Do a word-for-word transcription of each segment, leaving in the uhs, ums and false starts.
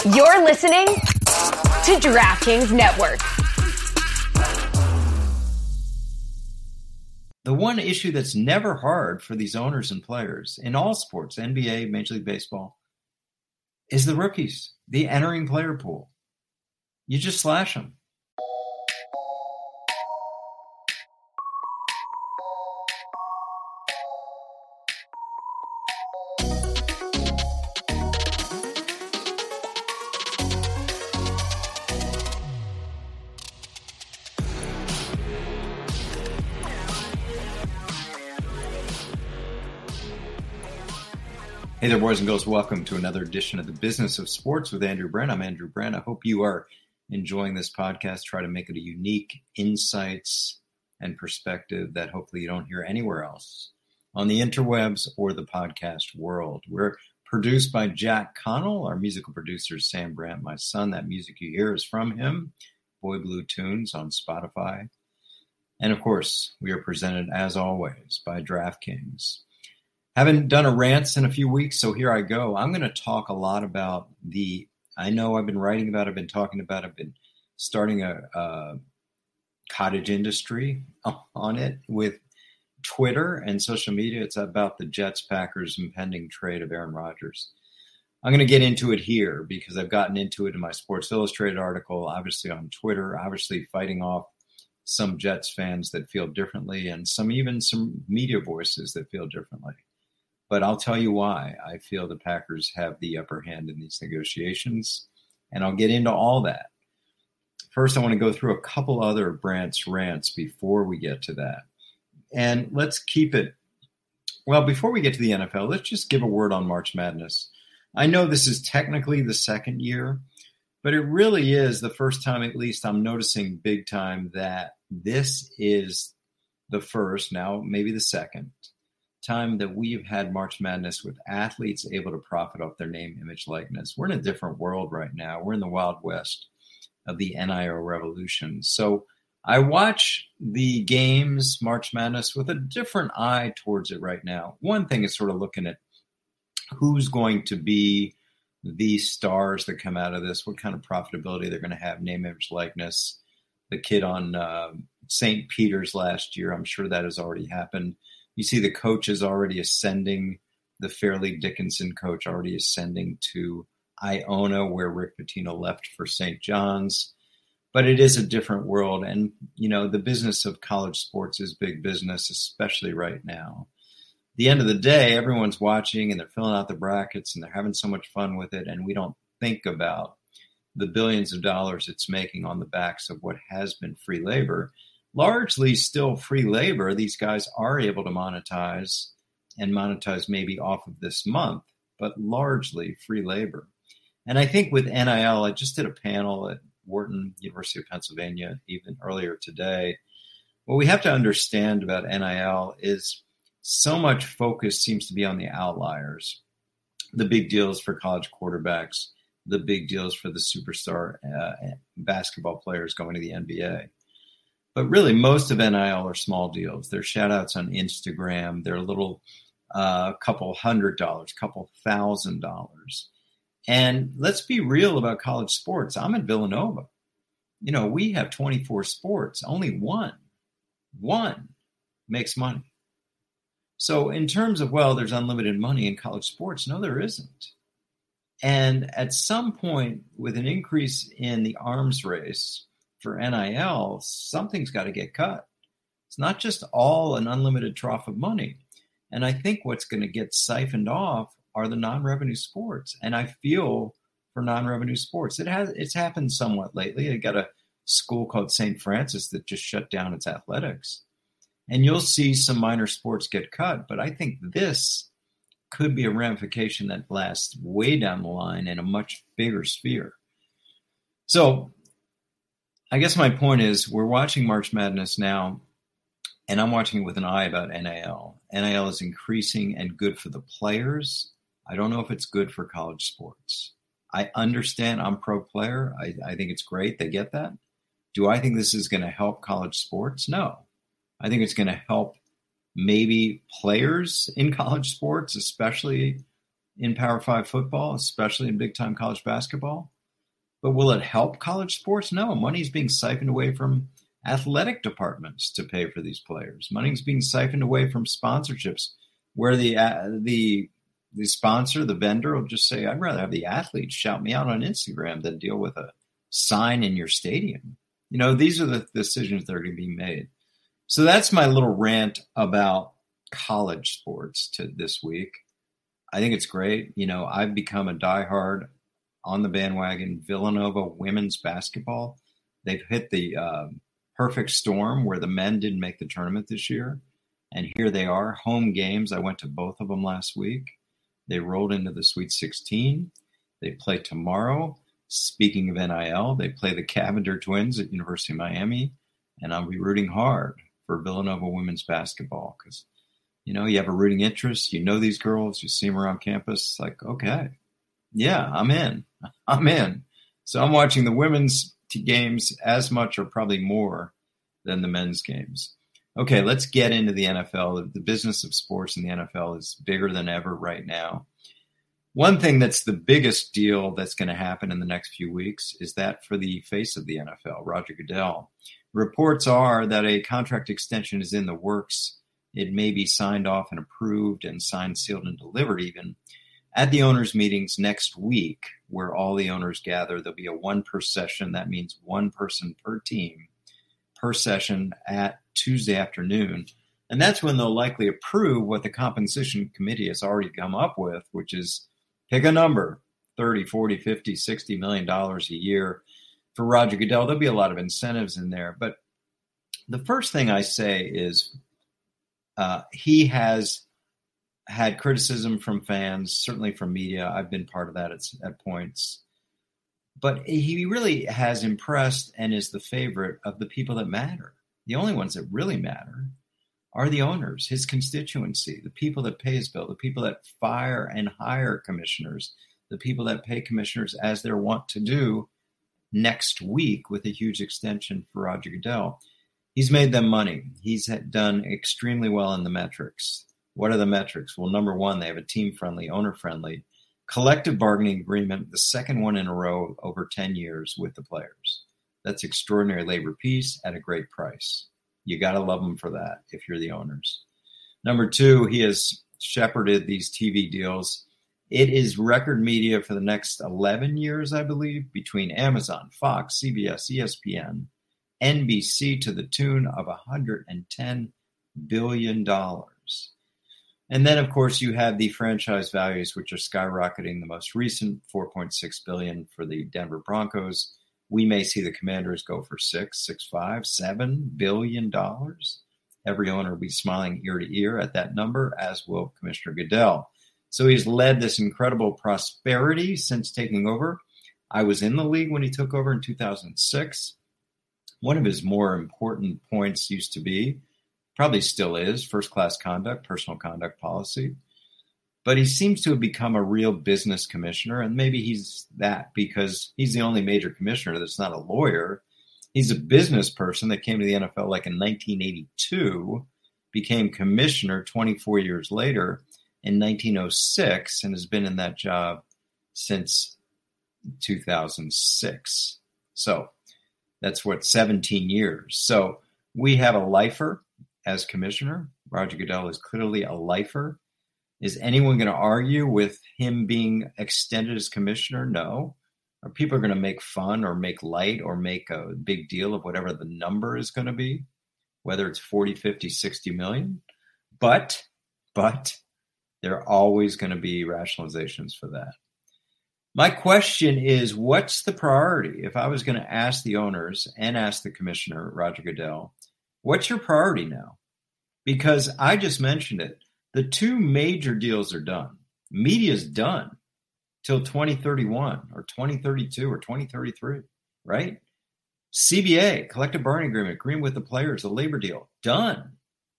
You're listening to DraftKings Network. The one issue that's never hard for these owners and players in all sports, N B A, Major League Baseball, is the rookies, the entering player pool. You just slash them. Hey there, boys and girls. Welcome to another edition of the Business of Sports with Andrew Brandt. I'm Andrew Brandt. I hope you are enjoying this podcast. Try to make it a unique insights and perspective that hopefully you don't hear anywhere else on the interwebs or the podcast world. We're produced by Jack Connell. Our musical producer is Sam Brandt, my son. That music you hear is from him, Boy Blue Tunes on Spotify. And of course, we are presented, as always, by DraftKings. Haven't done a rants in a few weeks, so here I go. I'm going to talk a lot about the, I know I've been writing about, I've been talking about, I've been starting a, a cottage industry on it with Twitter and social media. It's about the Jets, Packers, impending trade of Aaron Rodgers. I'm going to get into it here because I've gotten into it in my Sports Illustrated article, obviously on Twitter, obviously fighting off some Jets fans that feel differently and some even some media voices that feel differently. But I'll tell you why I feel the Packers have the upper hand in these negotiations, and I'll get into all that. First, I want to go through a couple other Brandt's rants before we get to that. And let's keep it, well, before we get to the N F L, let's just give a word on March Madness. I know this is technically the second year, but it really is the first time, at least I'm noticing big time, that this is the first, now maybe the second, time that we've had March Madness with athletes able to profit off their name, image, likeness. We're in a different world right now. We're in the Wild West of the N I L revolution. So I watch the games, March Madness, with a different eye towards it right now. One thing is sort of looking at who's going to be the stars that come out of this, what kind of profitability they're going to have, name, image, likeness. The kid on uh, Saint Peter's last year, I'm sure that has already happened. You see the coaches already ascending, the Fairleigh Dickinson coach already ascending to Iona, where Rick Pitino left for Saint John's. But it is a different world. And, you know, the business of college sports is big business, especially right now. At the end of the day, everyone's watching and they're filling out the brackets and they're having so much fun with it. And we don't think about the billions of dollars it's making on the backs of what has been free labor. Largely still free labor. These guys are able to monetize and monetize maybe off of this month, but largely free labor. And I think with N I L, I just did a panel at Wharton, University of Pennsylvania, even earlier today. What we have to understand about N I L is so much focus seems to be on the outliers, the big deals for college quarterbacks, the big deals for the superstar uh, basketball players going to the N B A. But really, most of N I L are small deals. They're shout-outs on Instagram. They're a little uh, couple hundred dollars, couple thousand dollars. And let's be real about college sports. I'm at Villanova. You know, we have twenty-four sports. Only one, one makes money. So in terms of, well, there's unlimited money in college sports, no, there isn't. And at some point, with an increase in the arms race for N I L, something's got to get cut. It's not just all an unlimited trough of money. And I think what's going to get siphoned off are the non-revenue sports. And I feel for non-revenue sports, it has it's happened somewhat lately. I got a school called Saint Francis that just shut down its athletics. And you'll see some minor sports get cut. But I think this could be a ramification that lasts way down the line in a much bigger sphere. So I guess my point is we're watching March Madness now, and I'm watching it with an eye about N I L. N I L is increasing and good for the players. I don't know if it's good for college sports. I understand I'm pro player. I, I think it's great. They get that. Do I think this is going to help college sports? No. I think it's going to help maybe players in college sports, especially in Power Five football, especially in big-time college basketball. But will it help college sports? No. Money's being siphoned away from athletic departments to pay for these players. Money's being siphoned away from sponsorships where the uh, the the sponsor, the vendor will just say, I'd rather have the athletes shout me out on Instagram than deal with a sign in your stadium. You know, these are the decisions that are going to be made. So that's my little rant about college sports to this week. I think it's great. You know, I've become a diehard on the bandwagon Villanova women's basketball. They've hit the uh, perfect storm where the men didn't make the tournament this year. And here they are, home games. I went to both of them last week. They rolled into the Sweet sixteen. They play tomorrow. Speaking of N I L, they play the Cavender twins at University of Miami. And I'll be rooting hard for Villanova women's basketball because, you know, you have a rooting interest. You know these girls. You see them around campus. Like, okay, yeah, I'm in. I'm in. So I'm watching the women's games as much or probably more than the men's games. Okay, let's get into the N F L. The business of sports in the N F L is bigger than ever right now. One thing that's the biggest deal that's going to happen in the next few weeks is that for the face of the N F L, Roger Goodell. Reports are that a contract extension is in the works. It may be signed off and approved and signed, sealed, and delivered even at the owners' meetings next week, where all the owners gather. There'll be a one per session. That means one person per team per session at Tuesday afternoon. And that's when they'll likely approve what the compensation committee has already come up with, which is pick a number, thirty, forty, fifty, sixty million dollars a year for Roger Goodell. There'll be a lot of incentives in there. But the first thing I say is uh, he has had criticism from fans, certainly from media. I've been part of that at, at points. But he really has impressed and is the favorite of the people that matter. The only ones that really matter are the owners, his constituency, the people that pay his bill, the people that fire and hire commissioners, the people that pay commissioners as they're wont to do next week with a huge extension for Roger Goodell. He's made them money. He's done extremely well in the metrics. What are the metrics? Well, number one, they have a team-friendly, owner-friendly collective bargaining agreement, the second one in a row over ten years with the players. That's extraordinary labor peace at a great price. You got to love them for that if you're the owners. Number two, he has shepherded these T V deals. It is record media for the next eleven years, I believe, between Amazon, Fox, C B S, E S P N, N B C to the tune of one hundred ten billion dollars. And then, of course, you have the franchise values, which are skyrocketing. The most recent, four point six billion dollars for the Denver Broncos. We may see the Commanders go for six, six, five, seven billion dollars. Every owner will be smiling ear to ear at that number, as will Commissioner Goodell. So he's led this incredible prosperity since taking over. I was in the league when he took over in two thousand six. One of his more important points used to be, probably still is, first-class conduct, personal conduct policy. But he seems to have become a real business commissioner, and maybe he's that because he's the only major commissioner that's not a lawyer. He's a business person that came to the N F L like in nineteen eighty-two, became commissioner twenty-four years later in nineteen oh six, and has been in that job since two thousand six. So that's what, seventeen years. So we have a lifer as commissioner. Roger Goodell is clearly a lifer. Is anyone going to argue with him being extended as commissioner? No. Are people going to make fun or make light or make a big deal of whatever the number is going to be, whether it's forty, fifty, sixty million? But, but there are always going to be rationalizations for that. My question is, what's the priority? If I was going to ask the owners and ask the commissioner, Roger Goodell, what's your priority now? Because I just mentioned it. The two major deals are done. Media's done till twenty thirty-one or twenty thirty-two or twenty thirty-three, right? C B A, collective bargaining agreement, agreement with the players, the labor deal, done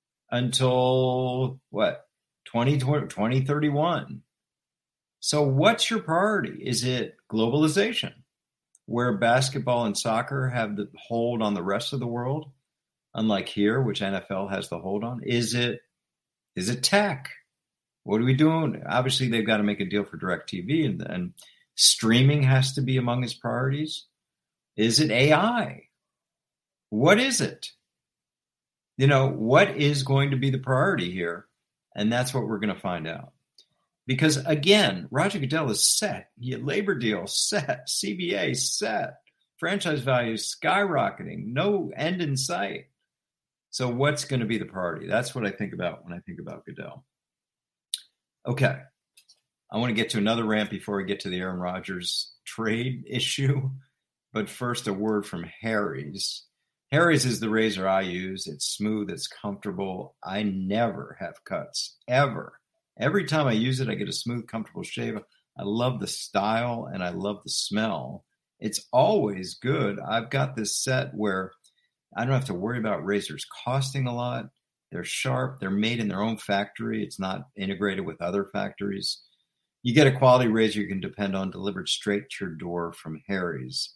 until what? twenty thirty-one. So what's your priority? Is it globalization, where basketball and soccer have the hold on the rest of the world, unlike here, which N F L has the hold on? Is it Is it tech? What are we doing? Obviously, they've got to make a deal for DirecTV, and, and Streaming has to be among his priorities. Is it A I? What is it? You know, what is going to be the priority here? And that's what we're going to find out. Because again, Roger Goodell is set. Your labor deal set. C B A set. Franchise value skyrocketing. No end in sight. So what's going to be the priority? That's what I think about when I think about Goodell. Okay. I want to get to another rant before we get to the Aaron Rodgers trade issue. But first, a word from Harry's. Harry's is the razor I use. It's smooth. It's comfortable. I never have cuts, ever. Every time I use it, I get a smooth, comfortable shave. I love the style and I love the smell. It's always good. I've got this set where I don't have to worry about razors costing a lot. They're sharp. They're made in their own factory. It's not integrated with other factories. You get a quality razor you can depend on delivered straight to your door from Harry's.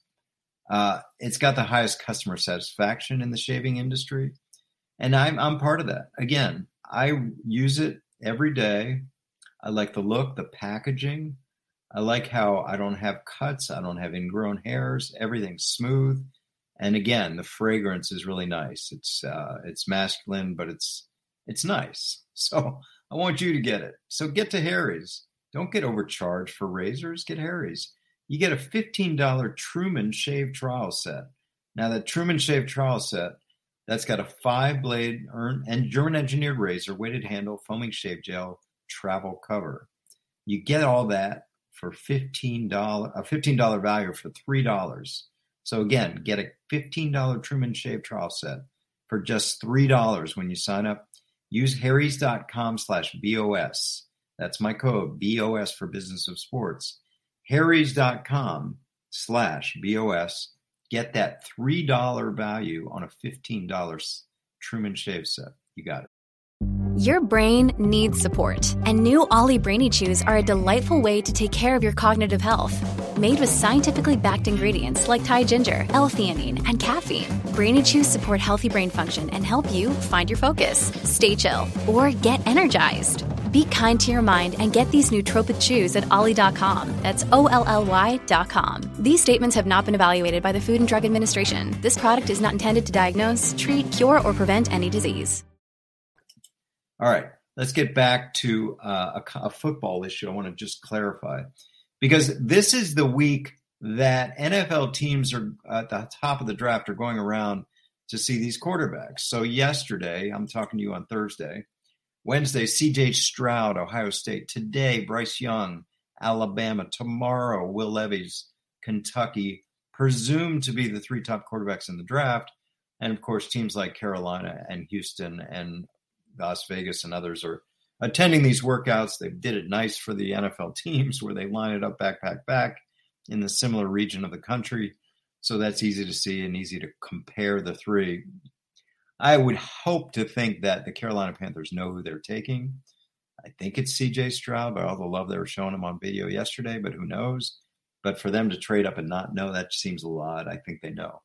Uh, it's got the highest customer satisfaction in the shaving industry. And I'm, I'm part of that. Again, I use it every day. I like the look, the packaging. I like how I don't have cuts. I don't have ingrown hairs. Everything's smooth. And again, the fragrance is really nice. It's uh, it's masculine, but it's it's nice. So I want you to get it. So get to Harry's. Don't get overcharged for razors. Get Harry's. You get a fifteen dollars Truman Shave Trial Set. Now, that Truman Shave Trial Set, that's got a five-blade and German-engineered razor, weighted handle, foaming shave gel, travel cover. You get all that for fifteen dollars, a fifteen dollars value for three dollars. So again, get a fifteen dollars Truman Shave Trial Set for just three dollars when you sign up. Use harrys.com slash BOS. That's my code, B O S for Business of Sports. harrys.com slash BOS. Get that three dollars value on a fifteen dollars Truman Shave Set. You got it. Your brain needs support, and new Ollie Brainy Chews are a delightful way to take care of your cognitive health. Made with scientifically backed ingredients like Thai ginger, L-theanine, and caffeine, Brainy Chews support healthy brain function and help you find your focus, stay chill, or get energized. Be kind to your mind and get these nootropic chews at ollie dot com. That's O L L Y dot com. These statements have not been evaluated by the Food and Drug Administration. This product is not intended to diagnose, treat, cure, or prevent any disease. All right, let's get back to uh, a, a football issue I want to just clarify. Because this is the week that N F L teams are at the top of the draft are going around to see these quarterbacks. So yesterday, I'm talking to you on Thursday, Wednesday, C J Stroud, Ohio State. Today, Bryce Young, Alabama. Tomorrow, Will Levis, Kentucky, presumed to be the three top quarterbacks in the draft. And, of course, teams like Carolina and Houston and Las Vegas and others are attending these workouts. They did it nice for the N F L teams where they line it up back, back, back in the similar region of the country. So that's easy to see and easy to compare the three. I would hope to think that the Carolina Panthers know who they're taking. I think it's C J Stroud, by all the love they were showing him on video yesterday, but who knows? But for them to trade up and not know, that seems a lot. I think they know.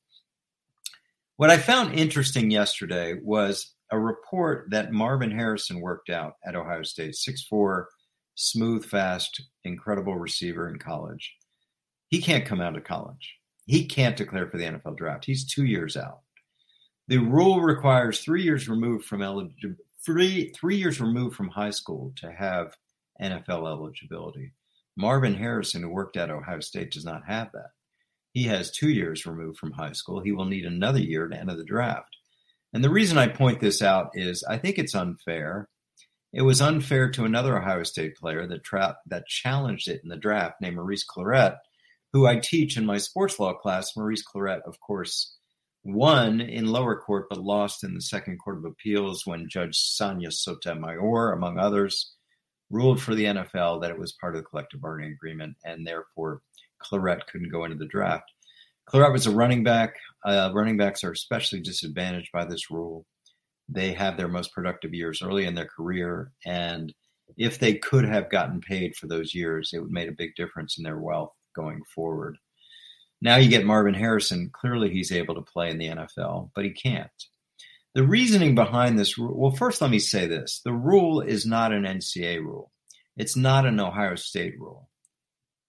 What I found interesting yesterday was a report that Marvin Harrison worked out at Ohio State, six foot four, smooth, fast, incredible receiver in college. He can't come out of college. He can't declare for the N F L draft. He's two years out. The rule requires three years removed from eligibility, three, three years removed from high school to have N F L eligibility. Marvin Harrison, who worked at Ohio State, does not have that. He has two years removed from high school. He will need another year to enter the draft. And the reason I point this out is I think it's unfair. It was unfair to another Ohio State player that tra- that challenged it in the draft named Maurice Clarett, who I teach in my sports law class. Maurice Clarett, of course, won in lower court but lost in the second court of appeals when Judge Sonia Sotomayor, among others, ruled for the N F L that it was part of the collective bargaining agreement, and therefore Clarett couldn't go into the draft. Clarett was a running back. Uh, running backs are especially disadvantaged by this rule. They have their most productive years early in their career, and if they could have gotten paid for those years, it would have made a big difference in their wealth going forward. Now you get Marvin Harrison. Clearly he's able to play in the N F L, but he can't. The reasoning behind this rule, well, first let me say this. The rule is not an N C double A rule. It's not an Ohio State rule.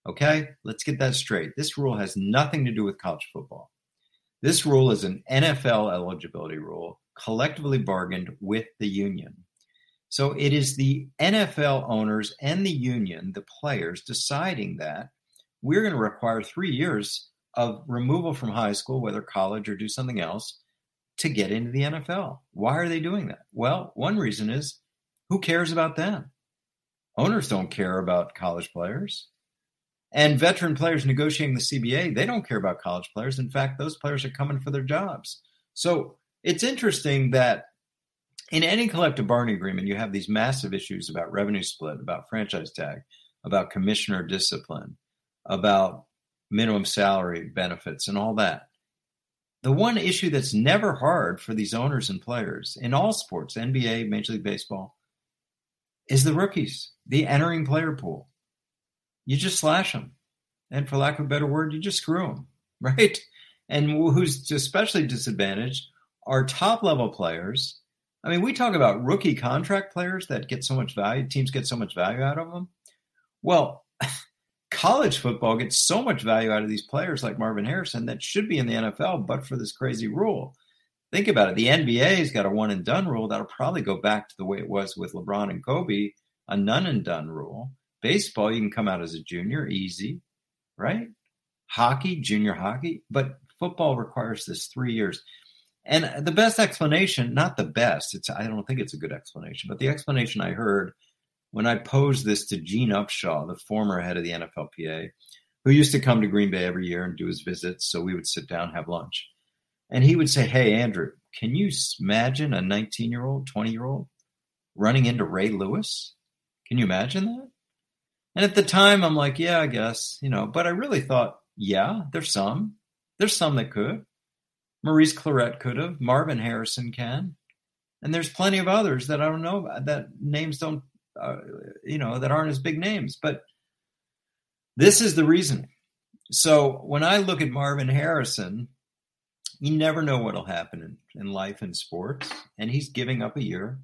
Okay, let's get that straight. This rule has nothing to do with college football. This rule is an N F L eligibility rule, collectively bargained with the union. So it is the N F L owners and the union, the players, deciding that we're going to require three years of removal from high school, whether college or do something else, to get into the N F L. Why are they doing that? Well, one reason is, who cares about them? Owners don't care about college players. And veteran players negotiating the C B A, they don't care about college players. In fact, those players are coming for their jobs. So it's interesting that in any collective bargaining agreement, you have these massive issues about revenue split, about franchise tag, about commissioner discipline, about minimum salary benefits and all that. The one issue that's never hard for these owners and players in all sports, N B A, Major League Baseball, is the rookies, the entering player pool. You just slash them. And for lack of a better word, you just screw them, right? And who's especially disadvantaged are top-level players. I mean, we talk about rookie contract players that get so much value, teams get so much value out of them. Well, college football gets so much value out of these players like Marvin Harrison that should be in the N F L, but for this crazy rule. Think about it. The N B A's got a one-and-done rule. That'll probably go back to the way it was with LeBron and Kobe, a none-and-done rule. Baseball, you can come out as a junior, easy, right? Hockey, junior hockey. But football requires this three years. And the best explanation, not the best, it's I don't think it's a good explanation, but the explanation I heard when I posed this to Gene Upshaw, the former head of the N F L P A, who used to come to Green Bay every year and do his visits, so we would sit down and have lunch. And he would say, hey, Andrew, can you imagine a nineteen-year-old, twenty-year-old running into Ray Lewis? Can you imagine that? And at the time, I'm like, yeah, I guess, you know, but I really thought, yeah, there's some. There's some that could. Maurice Claret could have. Marvin Harrison can. And there's plenty of others that I don't know about, that names don't, uh, you know, that aren't as big names. But this is the reasoning. So when I look at Marvin Harrison, you never know what will happen in, in life and sports. And he's giving up a year,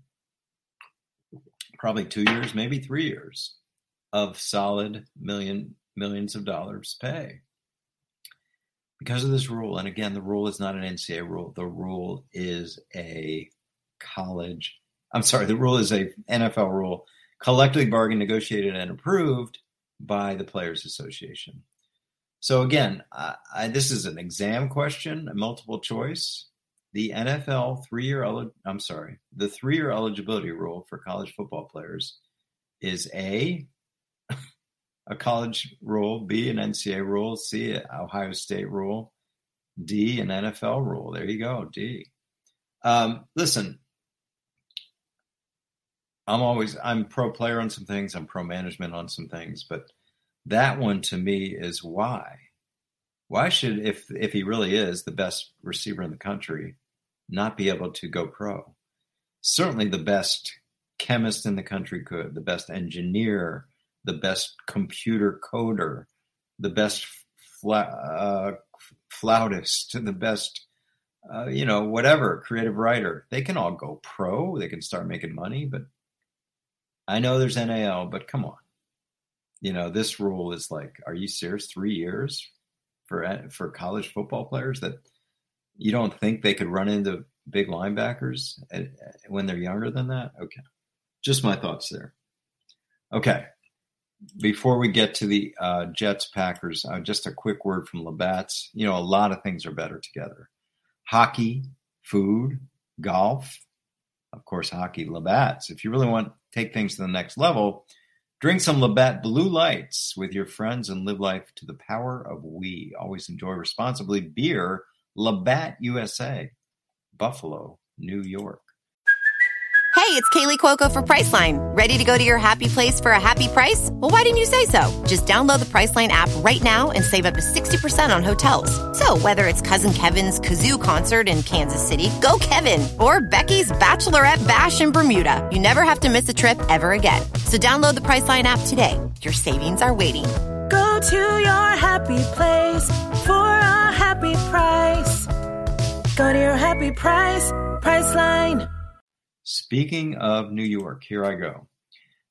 probably two years, maybe three years of solid million millions of dollars pay because of this rule. And again, the rule is not an N C double A rule. The rule is a college. I'm sorry. The rule is a N F L rule, collectively bargained, negotiated, and approved by the Players Association. So again, I, I, this is an exam question, a multiple choice. The N F L three-year, I'm sorry, the three-year eligibility rule for college football players is A, a college rule, B, an N C double A rule, C, an Ohio State rule, D, an N F L rule. There you go, D. Um, listen, I'm always, I'm pro player on some things, I'm pro management on some things, but that one to me is why. Why should, if if he really is the best receiver in the country, not be able to go pro? Certainly the best chemist in the country could, the best engineer, the best computer coder, the best fla- uh, flautist, the best, uh, you know, whatever, creative writer. They can all go pro. They can start making money. But I know there's N A L, but come on. You know, this rule is like, are you serious? Three years for for college football players that you don't think they could run into big linebackers at, when they're younger than that? Okay. Just my thoughts there. Okay. Before we get to the uh, Jets Packers, uh, just a quick word from Labatt's. You know, a lot of things are better together. Hockey, food, golf, of course, hockey, Labatt's. If you really want to take things to the next level, drink some Labatt Blue Lights with your friends and live life to the power of we. Always enjoy responsibly. Beer, Labatt U S A, Buffalo, New York. Hey, it's Kaylee Cuoco for Priceline. Ready to go to your happy place for a happy price? Well, why didn't you say so? Just download the Priceline app right now and save up to sixty percent on hotels. So whether it's Cousin Kevin's Kazoo Concert in Kansas City, go Kevin, or Becky's Bachelorette Bash in Bermuda, you never have to miss a trip ever again. So download the Priceline app today. Your savings are waiting. Go to your happy place for a happy price. Go to your happy price, Priceline. Speaking of New York, here I go.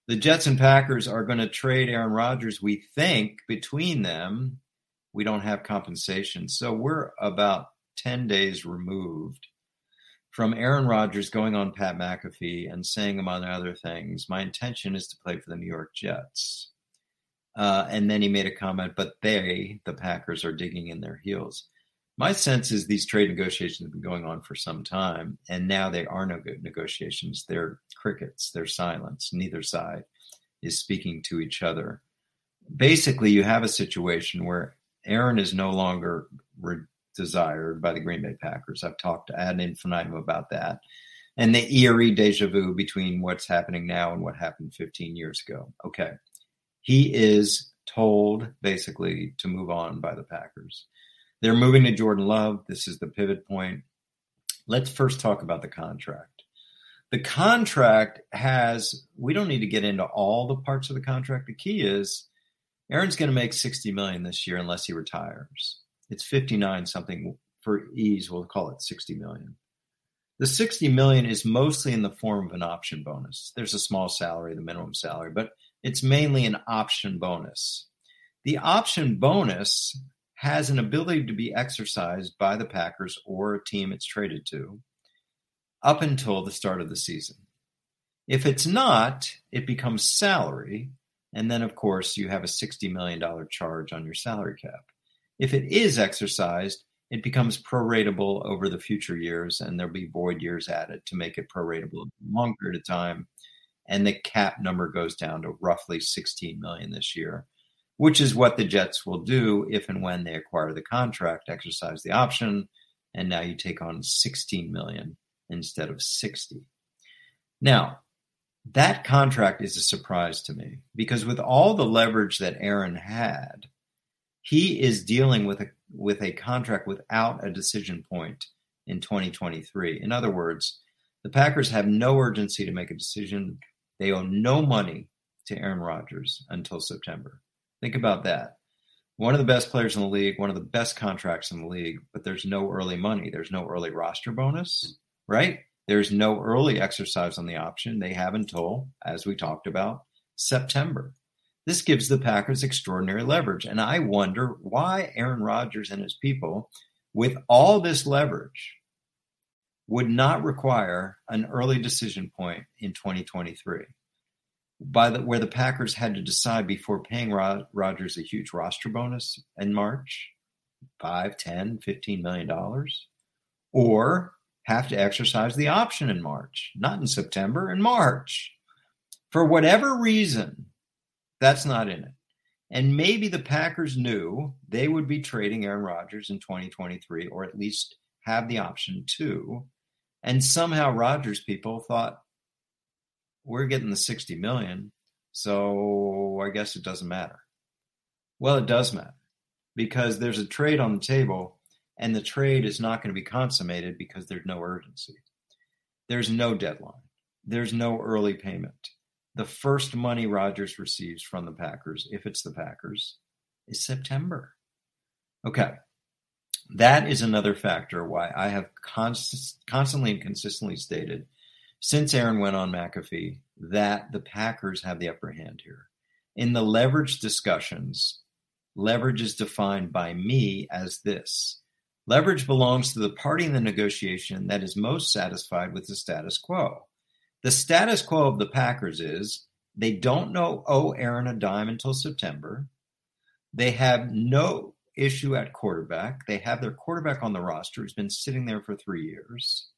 The Jets and Packers are going to trade Aaron Rodgers. We think between them, we don't have compensation. So we're about ten days removed from Aaron Rodgers going on Pat McAfee and saying, among other things, my intention is to play for the New York Jets. Uh, and then he made a comment, but they, the Packers, are digging in their heels. My sense is these trade negotiations have been going on for some time, and now they are no good negotiations. They're crickets. They're silence. Neither side is speaking to each other. Basically, you have a situation where Aaron is no longer re- desired by the Green Bay Packers. I've talked ad infinitum about that. And the eerie deja vu between what's happening now and what happened fifteen years ago. Okay. He is told basically to move on by the Packers. They're moving to Jordan Love. This is the pivot point. Let's first talk about the contract. The contract has, we don't need to get into all the parts of the contract. The key is Aaron's going to make sixty million dollars this year unless he retires. It's fifty-nine something. For ease, we'll call it sixty million dollars. The sixty million dollars is mostly in the form of an option bonus. There's a small salary, the minimum salary, but it's mainly an option bonus. The option bonus has an ability to be exercised by the Packers or a team it's traded to up until the start of the season. If it's not, it becomes salary, and then, of course, you have a sixty million dollars charge on your salary cap. If it is exercised, it becomes proratable over the future years, and there'll be void years added to make it proratable a long period of time, and the cap number goes down to roughly sixteen million dollars this year, which is what the Jets will do if and when they acquire the contract, exercise the option, and now you take on sixteen million dollars instead of sixty. Now, that contract is a surprise to me because with all the leverage that Aaron had, he is dealing with a with a contract without a decision point in twenty twenty-three. In other words, the Packers have no urgency to make a decision. They owe no money to Aaron Rodgers until September. Think about that. One of the best players in the league, one of the best contracts in the league, but there's no early money. There's no early roster bonus, right? There's no early exercise on the option. They have until, as we talked about, September. This gives the Packers extraordinary leverage. And I wonder why Aaron Rodgers and his people, with all this leverage, would not require an early decision point in twenty twenty-three, by the, where the Packers had to decide before paying Rod, Rodgers a huge roster bonus in March, five, ten, fifteen million dollars, or have to exercise the option in March, not in September, in March. For whatever reason, that's not in it. And maybe the Packers knew they would be trading Aaron Rodgers in twenty twenty-three, or at least have the option to. And somehow Rodgers people thought, we're getting the sixty million dollars, so I guess it doesn't matter. Well, it does matter because there's a trade on the table, and the trade is not going to be consummated because there's no urgency. There's no deadline. There's no early payment. The first money Rodgers receives from the Packers, if it's the Packers, is September. Okay. That is another factor why I have const- constantly and consistently stated since Aaron went on McAfee that the Packers have the upper hand here. In the leverage discussions, leverage is defined by me as this. Leverage belongs to the party in the negotiation that is most satisfied with the status quo. The status quo of the Packers is they don't know owe Aaron a dime until September. They have no issue at quarterback. They have their quarterback on the roster who's been sitting there for three years.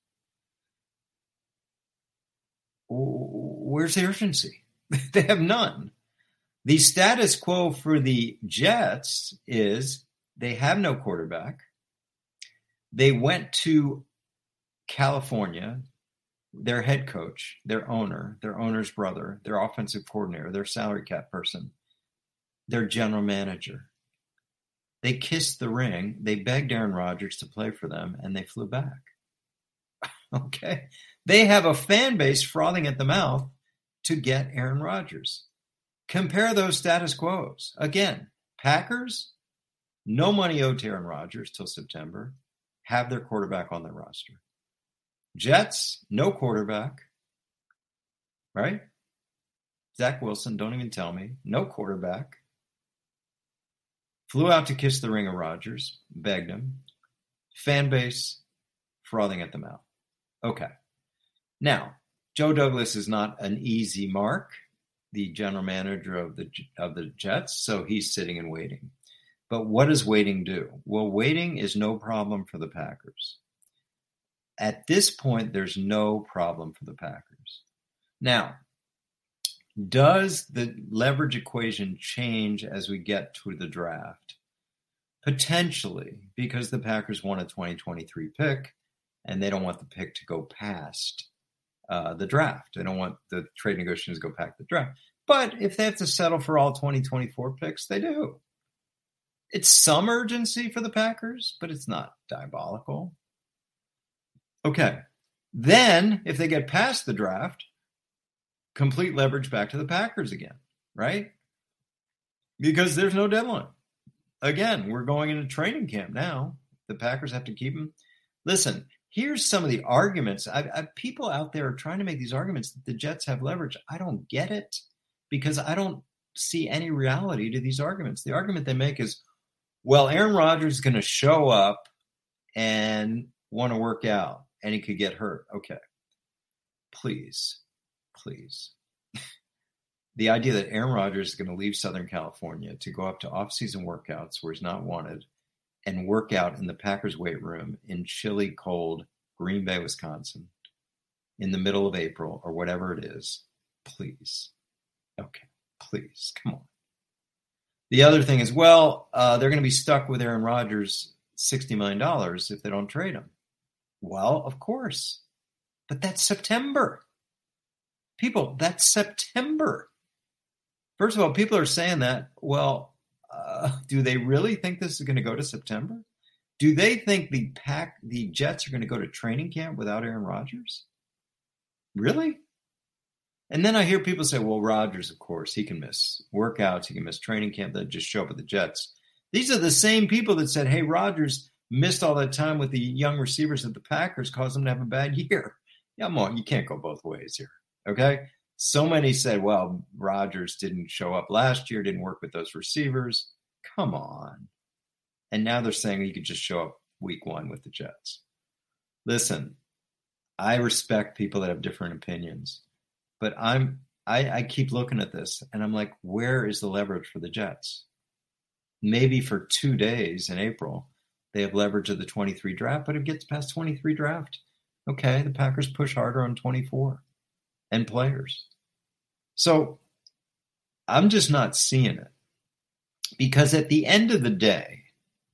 Where's the urgency? They have none. The status quo for the Jets is they have no quarterback. They went to California, their head coach, their owner, their owner's brother, their offensive coordinator, their salary cap person, their general manager. They kissed the ring. They begged Aaron Rodgers to play for them, and they flew back. Okay. They have a fan base frothing at the mouth to get Aaron Rodgers. Compare those status quos. Again, Packers, no money owed to Aaron Rodgers till September, have their quarterback on their roster. Jets, no quarterback, right? Zach Wilson, don't even tell me. No quarterback. Flew out to kiss the ring of Rodgers, begged him. Fan base frothing at the mouth. Okay. Now, Joe Douglas is not an easy mark, the general manager of the of the Jets, so he's sitting and waiting. But what does waiting do? Well, waiting is no problem for the Packers. At this point, there's no problem for the Packers. Now, does the leverage equation change as we get to the draft? Potentially, because the Packers want a twenty twenty-three pick, and they don't want the pick to go past uh, the draft. They don't want the trade negotiations to go past the draft. But if they have to settle for all twenty twenty-four picks, they do. It's some urgency for the Packers, but it's not diabolical. Okay. Then, if they get past the draft, complete leverage back to the Packers again, right? Because there's no deadline. Again, we're going into training camp now. The Packers have to keep them. Listen, here's some of the arguments. I, I, people out there are trying to make these arguments that the Jets have leverage. I don't get it because I don't see any reality to these arguments. The argument they make is, well, Aaron Rodgers is going to show up and want to work out, and he could get hurt. Okay. Please, please. The idea that Aaron Rodgers is going to leave Southern California to go up to off-season workouts where he's not wanted and work out in the Packers weight room in chilly, cold Green Bay, Wisconsin, in the middle of April or whatever it is, please. Okay, please, come on. The other thing is, well, uh, they're going to be stuck with Aaron Rodgers sixty million dollars if they don't trade him. Well, of course. But that's September. People, that's September. First of all, people are saying that, well, uh, do they really think this is going to go to September? Do they think the pack, the Jets are going to go to training camp without Aaron Rodgers? Really? And then I hear people say, well, Rodgers, of course, he can miss workouts, he can miss training camp, they'll just show up with the Jets. These are the same people that said, hey, Rodgers missed all that time with the young receivers at the Packers, caused them to have a bad year. Yeah, come on, you can't go both ways here, okay? So many said, well, Rodgers didn't show up last year, didn't work with those receivers. Come on. And now they're saying he could just show up week one with the Jets. Listen, I respect people that have different opinions, but I'm I, I keep looking at this and I'm like, where is the leverage for the Jets? Maybe for two days in April, they have leverage of the twenty-three draft, but if it gets past twenty-three draft, okay, the Packers push harder on twenty-four and players. So I'm just not seeing it. Because at the end of the day,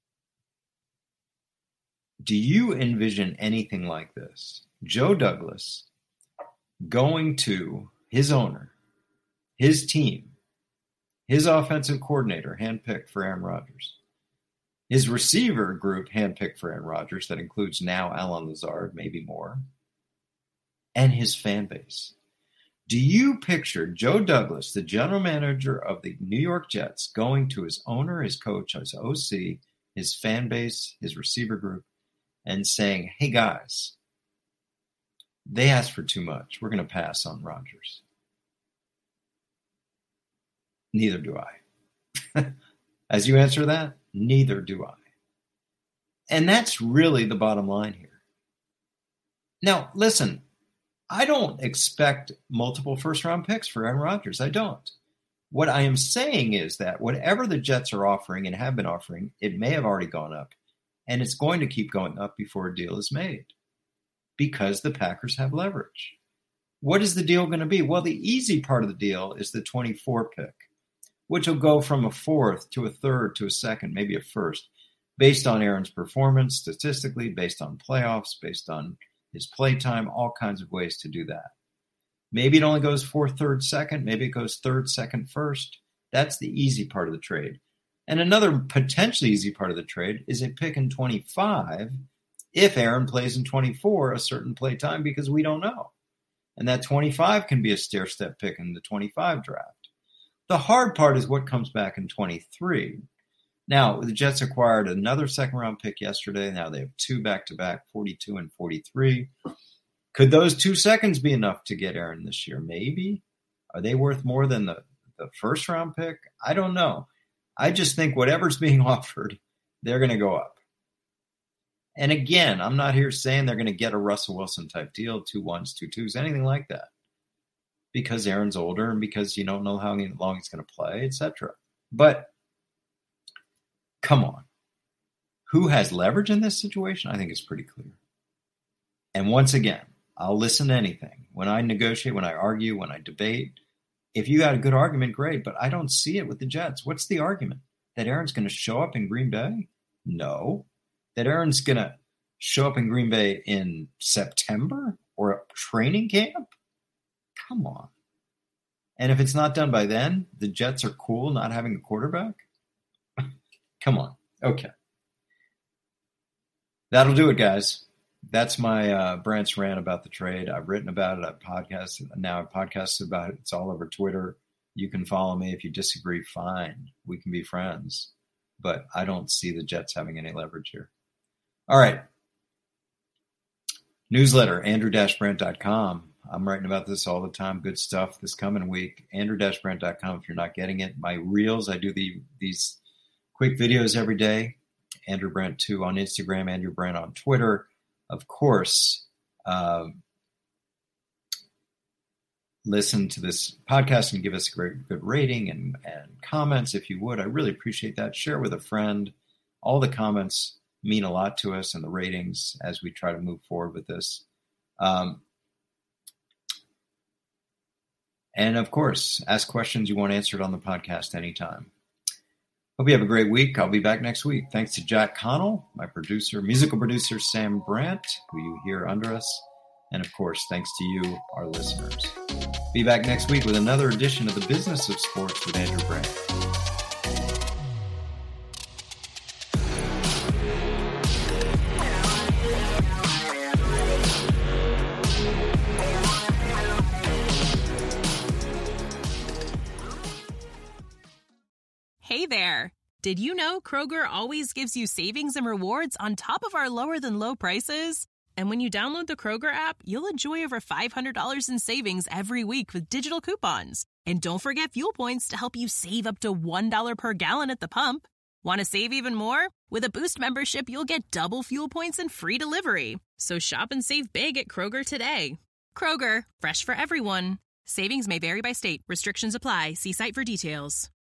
do you envision anything like this? Joe Douglas going to his owner, his team, his offensive coordinator, handpicked for Aaron Rodgers, his receiver group handpicked for Aaron Rodgers, that includes now Allen Lazard, maybe more, and his fan base. Do you picture Joe Douglas, the general manager of the New York Jets, going to his owner, his coach, his O C, his fan base, his receiver group, and saying, hey, guys, they asked for too much. We're going to pass on Rodgers. Neither do I. As you answer that, neither do I. And that's really the bottom line here. Now, listen, I don't expect multiple first-round picks for Aaron Rodgers. I don't. What I am saying is that whatever the Jets are offering and have been offering, it may have already gone up, and it's going to keep going up before a deal is made because the Packers have leverage. What is the deal going to be? Well, the easy part of the deal is the twenty-four pick, which will go from a fourth to a third to a second, maybe a first, based on Aaron's performance statistically, based on playoffs, based on his play time, all kinds of ways to do that. Maybe it only goes fourth, third, second. Maybe it goes third, second, first. That's the easy part of the trade. And another potentially easy part of the trade is a pick in twenty-five if Aaron plays in twenty-four a certain play time, because we don't know. And that twenty-five can be a stair-step pick in the twenty-five draft. The hard part is what comes back in twenty-three. Now, the Jets acquired another second-round pick yesterday. Now they have two back-to-back, forty-two and forty-three. Could those two seconds be enough to get Aaron this year? Maybe. Are they worth more than the, the first round pick? I don't know. I just think whatever's being offered, they're going to go up. And again, I'm not here saying they're going to get a Russell Wilson type deal, two ones, two twos, anything like that. Because Aaron's older and because you don't know how long he's going to play, et cetera. But come on. Who has leverage in this situation? I think it's pretty clear. And once again, I'll listen to anything. When I negotiate, when I argue, when I debate, if you got a good argument, great. But I don't see it with the Jets. What's the argument? That Aaron's going to show up in Green Bay? No. That Aaron's going to show up in Green Bay in September or a training camp? Come on. And if it's not done by then, the Jets are cool not having a quarterback? Come on. Okay. That'll do it, guys. That's my uh, Brandt's rant about the trade. I've written about it. I've podcasted. Now I've podcasted about it. It's all over Twitter. You can follow me. If you disagree, fine. We can be friends. But I don't see the Jets having any leverage here. All right. Newsletter, andrew dash brandt dot com. I'm writing about this all the time. Good stuff this coming week. andrew dash brandt dot com if you're not getting it. My reels, I do the these quick videos every day. Andrew Brandt two on Instagram, Andrew Brandt on Twitter. Of course, uh, listen to this podcast and give us a great good rating and, and comments if you would. I really appreciate that. Share with a friend. All the comments mean a lot to us and the ratings as we try to move forward with this. Um, and of course, ask questions you want answered on the podcast anytime. Hope you have a great week. I'll be back next week. Thanks to Jack Connell, my producer, musical producer, Sam Brandt, who you hear under us. And of course, thanks to you, our listeners. Be back next week with another edition of The Business of Sports with Andrew Brandt. Hey there. Did you know Kroger always gives you savings and rewards on top of our lower than low prices? And when you download the Kroger app, you'll enjoy over five hundred dollars in savings every week with digital coupons. And don't forget fuel points to help you save up to one dollar per gallon at the pump. Want to save even more? With a Boost membership, you'll get double fuel points and free delivery. So shop and save big at Kroger today. Kroger, fresh for everyone. Savings may vary by state. Restrictions apply. See site for details.